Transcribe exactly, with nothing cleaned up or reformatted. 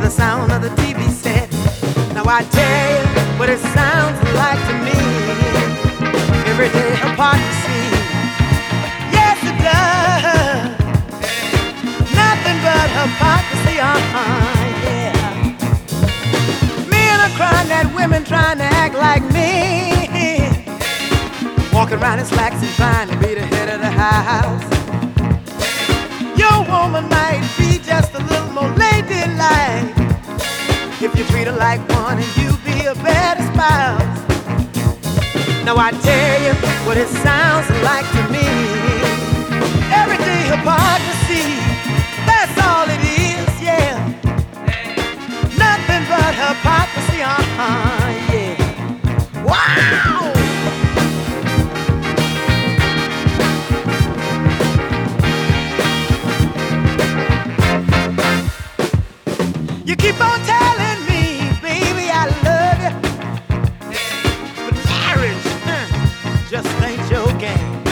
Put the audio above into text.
the sound of the T V set. Now I tell you what it sounds like to me. Everyday hypocrisy. Yes, it does. Nothing but hypocrisy, uh-huh, yeah. Men are crying at women trying to act like me. Walking around in slacks and trying to be the head of the house. Your woman might be just a little more ladylike if you treat her like one and you be a better spouse. Now I tell you what it sounds like to me. Everyday hypocrisy, that's all it is, yeah. Nothing but hypocrisy, uh-huh, yeah. Wow! You keep on telling me, baby, I love you, but marriage uh, just ain't your game.